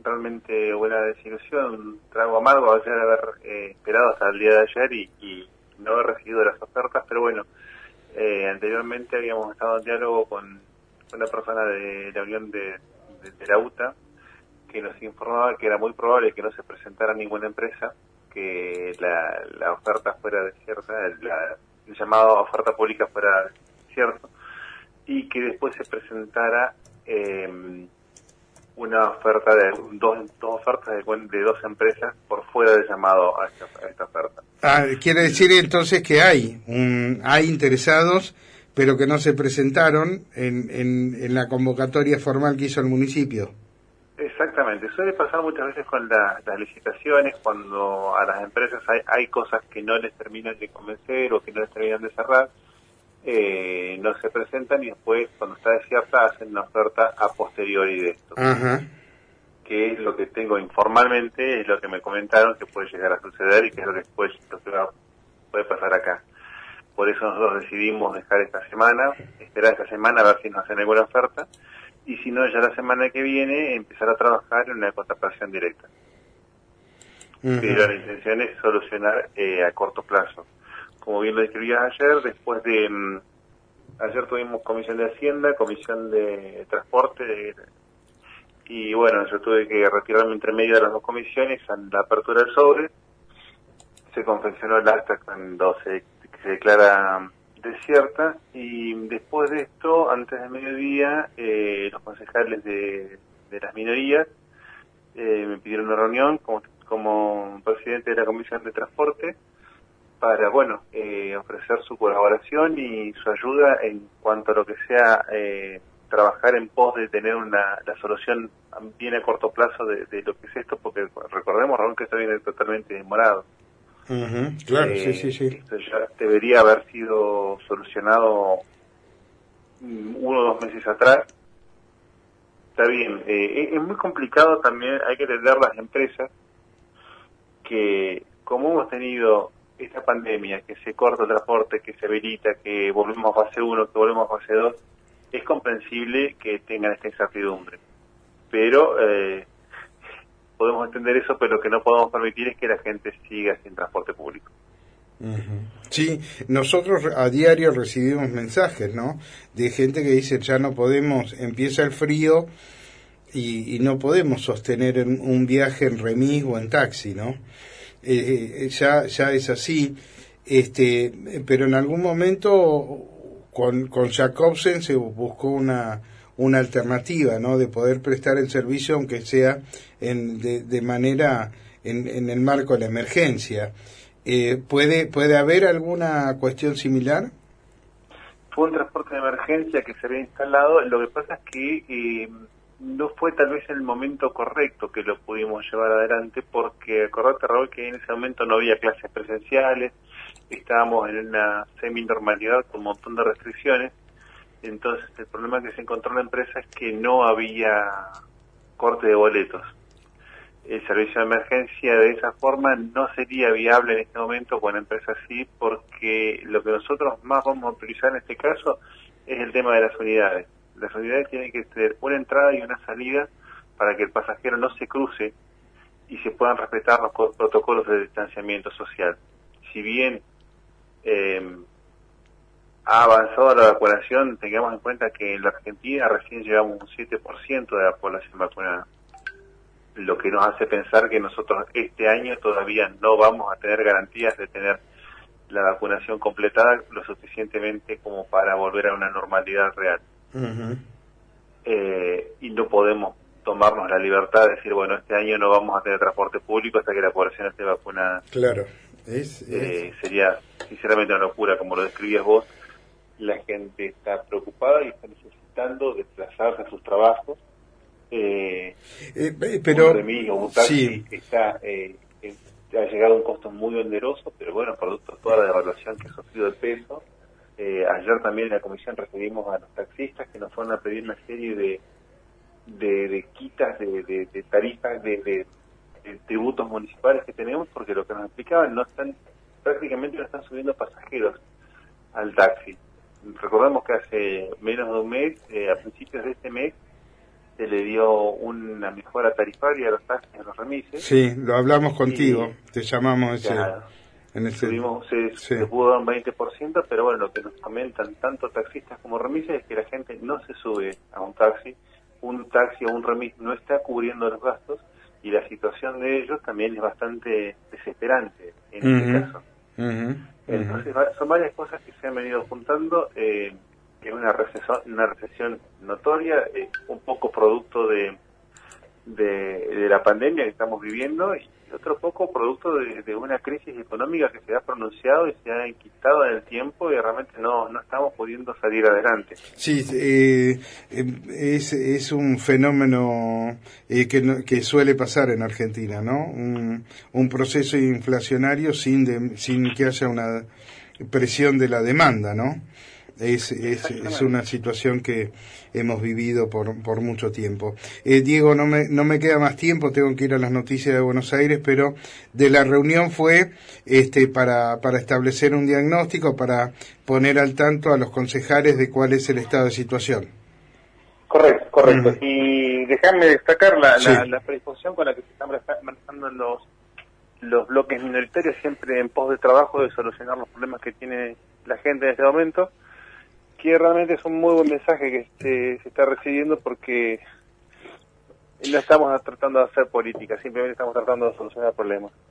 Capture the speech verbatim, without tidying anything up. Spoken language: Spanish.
realmente una desilusión, un trago amargo ayer haber eh, esperado hasta el día de ayer y, y no haber recibido las ofertas, pero bueno, eh, anteriormente habíamos estado en diálogo con una persona de la Unión de, de, de la U T A que nos informaba que era muy probable que no se presentara ninguna empresa, que la, la oferta fuera desierta, la, el llamado oferta pública fuera cierto, y que después se presentara eh, una oferta de dos, dos ofertas de, de dos empresas por fuera del llamado a esta, a esta oferta. Ah, quiere decir entonces que hay un, hay interesados, pero que no se presentaron en, en, en la convocatoria formal que hizo el municipio. Exactamente, suele pasar muchas veces con la, las licitaciones, cuando a las empresas hay, hay cosas que no les terminan de convencer o que no les terminan de cerrar, eh, no se presentan y después, cuando está desierta, hacen una oferta a posteriori de esto. Ajá. Que es lo que tengo informalmente, es lo que me comentaron que puede llegar a suceder y que es lo que después lo que va, puede pasar acá. Por eso nosotros decidimos dejar esta semana, esperar esta semana a ver si nos hacen alguna oferta, y si no, ya la semana que viene empezar a trabajar en una contratación directa. Uh-huh. Pero la intención es solucionar eh, a corto plazo. Como bien lo describías ayer, después de... Um, ayer tuvimos comisión de Hacienda, comisión de Transporte, de, y bueno, yo tuve que retirarme entre medio de las dos comisiones en la apertura del sobre. Se confeccionó el acta cuando se, se declara desierta, y después de esto, antes del mediodía, eh, los concejales de, de las minorías eh, me pidieron una reunión como, como presidente de la Comisión de Transporte para, bueno, eh, ofrecer su colaboración y su ayuda en cuanto a lo que sea eh, trabajar en pos de tener una la solución bien a corto plazo de, de lo que es esto, porque recordemos, Raúl, que esto viene totalmente demorado. Uh-huh, claro, eh, sí, sí, sí. Esto ya debería haber sido solucionado uno o dos meses atrás. Está bien, eh, es muy complicado también, hay que entender las empresas que como hemos tenido esta pandemia, que se corta el transporte, que se habilita, que volvemos a fase uno, que volvemos a fase dos, es comprensible que tengan esta incertidumbre. Pero eh, podemos entender eso, pero lo que no podemos permitir es que la gente siga sin transporte público. Uh-huh. Sí, nosotros a diario recibimos mensajes, ¿no? De gente que dice, ya no podemos, empieza el frío y, y no podemos sostener un viaje en remis o en taxi, ¿no? Eh, ya ya es así, este, pero en algún momento con, con Jacobsen se buscó una una alternativa, ¿no? De poder prestar el servicio, aunque sea en, de, de manera en, en el marco de la emergencia. Eh, ¿puede puede haber alguna cuestión similar? Fue un transporte de emergencia que se había instalado. Lo que pasa es que eh, no fue tal vez el momento correcto que lo pudimos llevar adelante, porque acordate, Raúl, que en ese momento no había clases presenciales, estábamos en una semi-normalidad con un montón de restricciones. Entonces el problema que se encontró en la empresa es que no había corte de boletos. El servicio de emergencia de esa forma no sería viable en este momento con una empresa así, porque lo que nosotros más vamos a utilizar en este caso es el tema de las unidades. Las unidades tienen que tener una entrada y una salida para que el pasajero no se cruce y se puedan respetar los protocolos de distanciamiento social. Si bien eh, ha avanzado la vacunación, tengamos en cuenta que en la Argentina recién llegamos a un siete por ciento de la población vacunada, lo que nos hace pensar que nosotros este año todavía no vamos a tener garantías de tener la vacunación completada lo suficientemente como para volver a una normalidad real. Uh-huh. Eh, y no podemos tomarnos la libertad de decir, bueno, este año no vamos a tener transporte público hasta que la población esté vacunada. Claro. Es, es... Eh, sería sinceramente una locura, como lo describías vos. La gente está preocupada y está necesitando desplazarse a sus trabajos. Eh, eh, pero un remis o un taxi sí. está eh, eh, ha llegado a un costo muy oneroso, pero bueno, producto de toda la devaluación que ha sufrido el peso. Eh, ayer también en la comisión recibimos a los taxistas que nos fueron a pedir una serie de de, de quitas, de, de, de tarifas, de, de, de tributos municipales que tenemos, porque lo que nos explicaban, no están prácticamente no están subiendo pasajeros al taxi. Recordemos que hace menos de un mes, eh, a principios de este mes, se le dio una mejora tarifaria a los taxis, a los remises. Sí, lo hablamos contigo, y, te llamamos ese, claro, en ese... Tuvimos, se, sí. se pudo dar un veinte por ciento, pero bueno, lo que nos comentan tanto taxistas como remises es que la gente no se sube a un taxi, un taxi o un remis no está cubriendo los gastos, y la situación de ellos también es bastante desesperante en uh-huh. este caso. Uh-huh. Entonces son varias cosas que se han venido juntando, eh, que es una recesión, una recesión notoria, eh, un poco producto de, de de la pandemia que estamos viviendo, y otro poco producto de, de una crisis económica que se ha pronunciado y se ha enquistado en el tiempo, y realmente no no estamos pudiendo salir adelante. Sí, eh, es, es un fenómeno eh, que, no, que suele pasar en Argentina, ¿no? Un, un proceso inflacionario sin, de, sin que haya una presión de la demanda, ¿no? Es, es, es una situación que hemos vivido por, por mucho tiempo. Eh, Diego, no me, no me queda más tiempo, tengo que ir a las noticias de Buenos Aires, pero de la reunión fue este, para, para establecer un diagnóstico, para poner al tanto a los concejales de cuál es el estado de situación. Correcto, correcto. Uh-huh. Y déjame destacar la, sí. la, la predisposición con la que se están manejando los, los bloques minoritarios, siempre en pos de trabajo de solucionar los problemas que tiene la gente en este momento, que realmente es un muy buen mensaje que se, se está recibiendo, porque no estamos tratando de hacer política, simplemente estamos tratando de solucionar problemas.